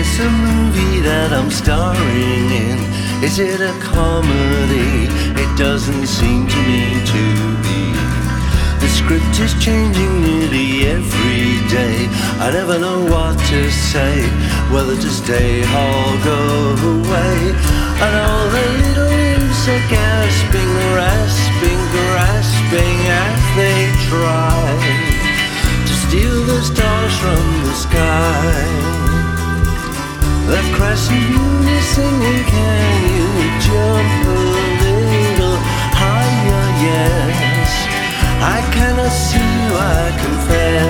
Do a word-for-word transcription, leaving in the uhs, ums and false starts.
this a movie that I'm starring in? Is it a comedy? It doesn't seem to me to be. The script is changing nearly every day. I never know what to say, whether to stay or go away. And all the little imps are gasping, rasping, grasping as they try to steal the stars from the sky. That crescent moon is singing, can you jump a little higher? Yes, I cannot see you, I confess.